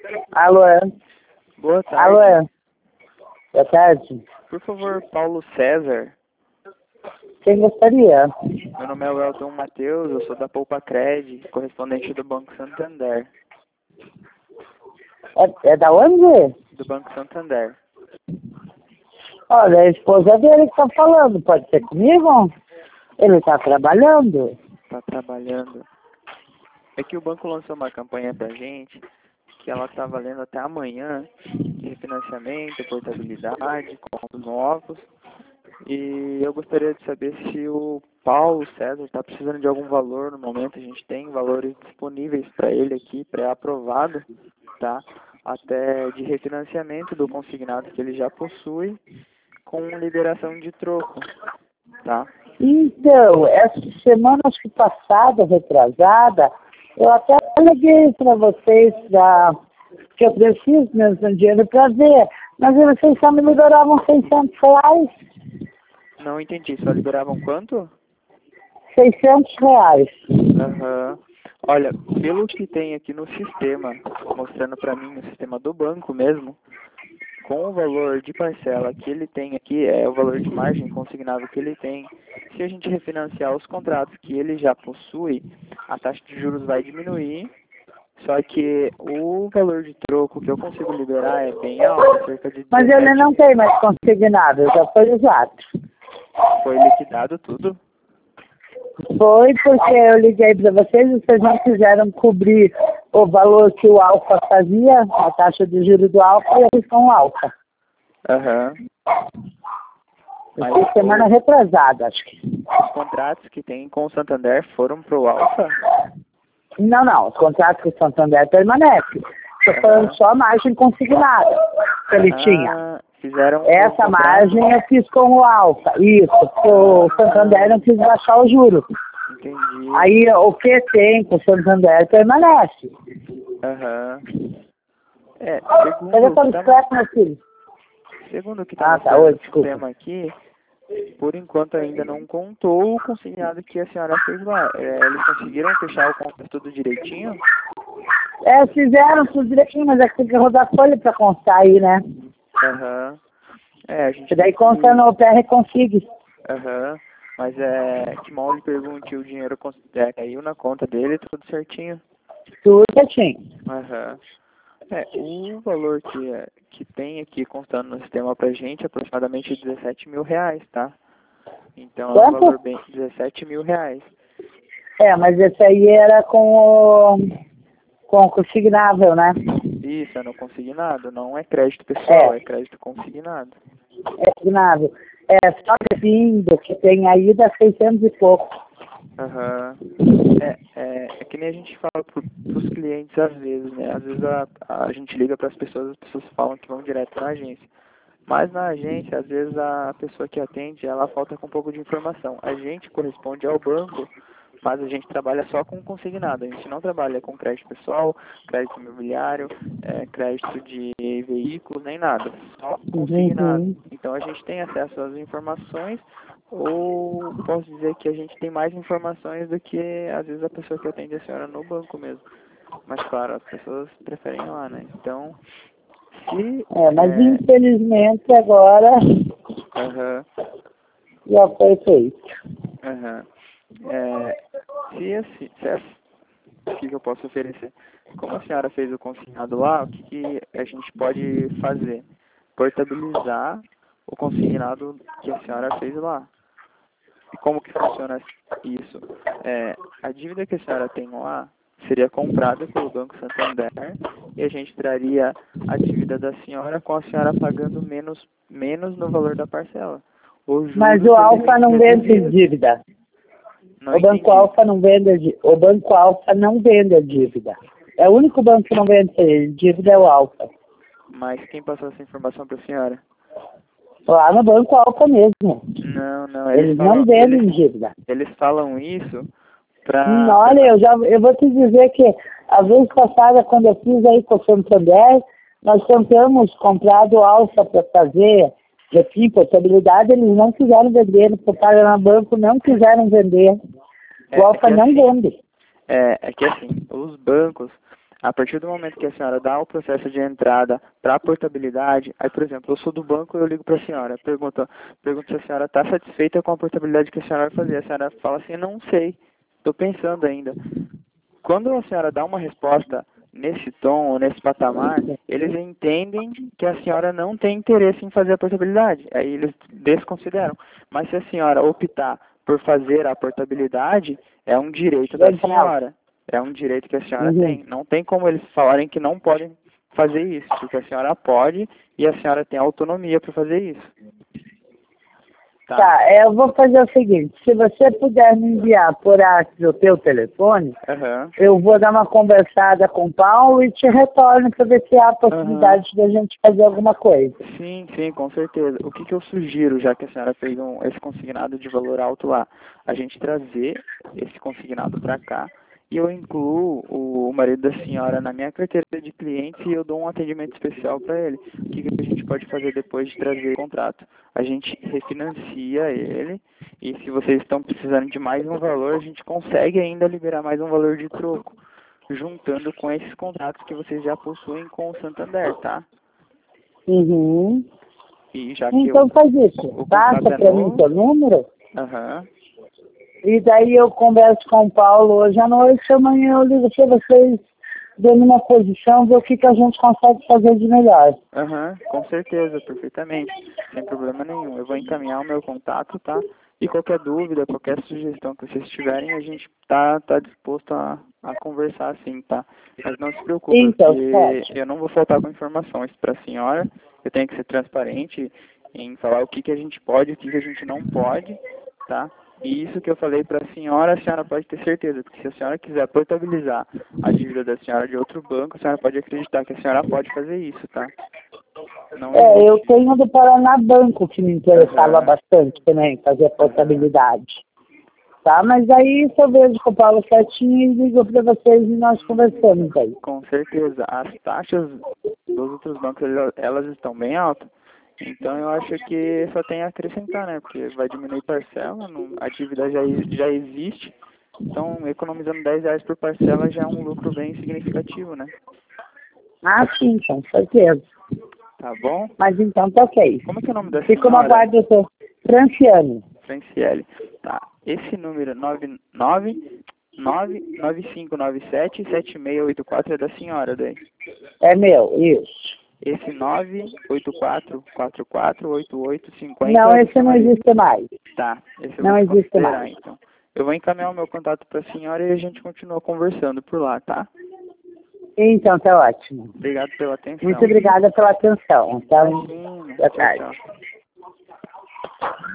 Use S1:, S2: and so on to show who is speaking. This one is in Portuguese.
S1: Alô?
S2: Boa tarde.
S1: Alô? Boa tarde.
S2: Por favor, Paulo César.
S1: Quem gostaria?
S2: Meu nome é Welton Matheus, eu sou da Poupa Cred, correspondente do Banco Santander.
S1: É da onde?
S2: Do Banco Santander.
S1: Olha, a esposa dele que tá falando. Pode ser comigo? Ele tá trabalhando.
S2: Tá trabalhando. É que o banco lançou uma campanha pra gente, que ela tá valendo até amanhã, de refinanciamento, portabilidade, contos novos. E eu gostaria de saber se o Paulo César está precisando de algum valor no momento. A gente tem valores disponíveis para ele aqui, pré-aprovado, tá? Até de refinanciamento do consignado que ele já possui, com liberação de troco, tá?
S1: Então, essa semana, acho que passada, retrasada, eu até liguei para vocês que eu preciso mesmo de dinheiro para ver, mas vocês só me liberavam R$ 600.
S2: Não entendi, só liberavam quanto?
S1: R$ 600.
S2: Aham. Olha, pelo que tem aqui no sistema, mostrando para mim no sistema do banco mesmo, com o valor de parcela que ele tem aqui, é o valor de margem consignável que ele tem, se a gente refinanciar os contratos que ele já possui, a taxa de juros vai diminuir, só que o valor de troco que eu consigo liberar é bem alto, cerca de
S1: Mas
S2: 17.
S1: ele não tem mais consignado, já foi usado.
S2: Foi liquidado tudo?
S1: Foi porque eu liguei para vocês e vocês não quiseram cobrir o valor que o Alfa fazia, a taxa de juros do Alfa, e eles com o Alfa.
S2: Aham. Mas
S1: Foi semana retrasada, acho que.
S2: os contratos que tem com o Santander foram pro Alfa?
S1: Não, os contratos com o Santander permanecem. Estou falando só a margem consignada que ele tinha.
S2: Fizeram
S1: Essa margem eu fiz com o Alfa, isso. O Santander não quis baixar o juro.
S2: Entendi.
S1: Aí o que tem com o Santander permanece.
S2: Aham. Segundo o que tá no sistema aqui, por enquanto ainda não contou o consignado que a senhora fez lá. Eles conseguiram fechar o contrato tudo direitinho?
S1: Fizeram tudo direitinho, mas é que tem que rodar folha para constar aí, né?
S2: Aham. A gente.
S1: E daí consta no PR consigo.
S2: Aham. Mas que mal lhe pergunte, o dinheiro caiu na conta dele, tudo certinho?
S1: Tudo certinho.
S2: Aham. O valor que tem aqui constando no sistema pra gente é aproximadamente R$17 mil, tá? Então é um valor bem... R$17 mil.
S1: Mas esse aí era com o consignável, né?
S2: Isso, é no consignado, não é crédito pessoal, é crédito consignado.
S1: É consignável. Só vindo que tem aí dá 600 e pouco.
S2: Aham. É que nem a gente fala pros clientes às vezes, né? Às vezes a gente liga para as pessoas falam que vão direto na agência. Mas na agência, às vezes a pessoa que atende, ela falta com um pouco de informação. A gente corresponde ao banco, mas a gente trabalha só com consignado. A gente não trabalha com crédito pessoal, crédito imobiliário, crédito de veículos, nem nada. Só consignado. Então a gente tem acesso às informações, ou posso dizer que a gente tem mais informações do que, às vezes, a pessoa que atende a senhora no banco mesmo. Mas, claro, as pessoas preferem ir lá, né? Então,
S1: mas infelizmente agora já foi feito.
S2: O que eu posso oferecer? Como a senhora fez o consignado lá, o que a gente pode fazer? Portabilizar o consignado que a senhora fez lá. E como que funciona isso? A dívida que a senhora tem lá seria comprada pelo Banco Santander e a gente traria a dívida da senhora com a senhora pagando menos no valor da parcela.
S1: Mas o Alfa não vende dívida. O Banco Alfa não vende a dívida. É o único banco que não vende dívida é o Alfa.
S2: Mas quem passou essa informação para a senhora?
S1: Lá no Banco Alfa mesmo.
S2: Não.
S1: Eles não vendem dívida.
S2: Eles falam isso para...
S1: Olha, eu vou te dizer que a vez passada, quando eu fiz aí com o Santander, nós tentamos comprar do Alfa para fazer, enfim, portabilidade, eles não quiseram vender, o Paraná Banco não quiseram vender. O Alfa não vende.
S2: É que assim, os bancos, A partir do momento que a senhora dá o processo de entrada para a portabilidade, aí, por exemplo, eu sou do banco e eu ligo para a senhora, pergunto se a senhora está satisfeita com a portabilidade que a senhora vai fazer. A senhora fala assim, não sei, estou pensando ainda. Quando a senhora dá uma resposta nesse tom ou nesse patamar, eles entendem que a senhora não tem interesse em fazer a portabilidade. Aí eles desconsideram. Mas se a senhora optar por fazer a portabilidade, é um direito da senhora. É um direito que a senhora tem. Não tem como eles falarem que não podem fazer isso, porque a senhora pode e a senhora tem autonomia para fazer isso.
S1: Tá, eu vou fazer o seguinte, se você puder me enviar por WhatsApp o teu telefone, eu vou dar uma conversada com o Paulo e te retorno para ver se há a possibilidade da gente fazer alguma coisa.
S2: Sim, com certeza. O que eu sugiro, já que a senhora fez esse consignado de valor alto lá, a gente trazer esse consignado para cá e eu incluo o marido da senhora na minha carteira de clientes e eu dou um atendimento especial para ele. O que a gente pode fazer depois de trazer o contrato? A gente refinancia ele e se vocês estão precisando de mais um valor, a gente consegue ainda liberar mais um valor de troco, juntando com esses contratos que vocês já possuem com o Santander, tá? E já que
S1: então faz isso, passa para mim o teu número. E daí eu converso com o Paulo hoje à noite, amanhã eu ligo para vocês, dando uma posição, ver o que a gente consegue fazer de melhor.
S2: Com certeza, perfeitamente, sem problema nenhum. Eu vou encaminhar o meu contato, tá? E qualquer dúvida, qualquer sugestão que vocês tiverem, a gente tá disposto a conversar sim, tá? Mas não se preocupe,
S1: então,
S2: porque eu não vou faltar com informações para a senhora, eu tenho que ser transparente em falar o que a gente pode e o que a gente não pode, tá? E isso que eu falei para a senhora pode ter certeza, porque se a senhora quiser portabilizar a dívida da senhora de outro banco, a senhora pode acreditar que a senhora pode fazer isso, tá? Não
S1: eu tenho do Paraná Banco que me interessava bastante também, fazer a portabilidade. Tá, mas aí se eu vejo com o Paulo certinho e ligo para vocês e nós conversamos aí.
S2: Com certeza. As taxas dos outros bancos, elas estão bem altas. Então eu acho que só tem a acrescentar, né? Porque vai diminuir parcela, a dívida já existe. Então, economizando R$10 por parcela já é um lucro bem significativo, né?
S1: Sim, com certeza.
S2: Tá bom?
S1: Mas então tá ok.
S2: Como é que é o nome da
S1: Fico no aguardo do seu Franciane.
S2: Franciele. Tá. Esse número 99597-7684 é da senhora daí?
S1: É meu, isso.
S2: Esse 984448850.
S1: Não, esse não existe mais.
S2: Tá, esse eu
S1: não
S2: vou
S1: existe mais.
S2: Então. Eu vou encaminhar o meu contato para a senhora e a gente continua conversando por lá, tá?
S1: Então, tá ótimo.
S2: Obrigado pela atenção.
S1: Muito obrigada pela atenção. Então,
S2: Sim,
S1: boa tarde.
S2: Tchau.